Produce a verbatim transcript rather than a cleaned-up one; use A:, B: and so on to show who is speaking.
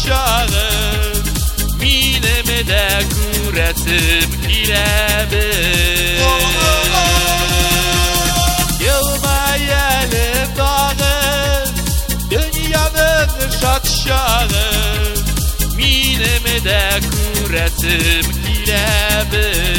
A: şağım, mineme de kuretim ilebim. Yılmayalım dağım, dünyanın şat şağım, mineme de kuretim ilebim.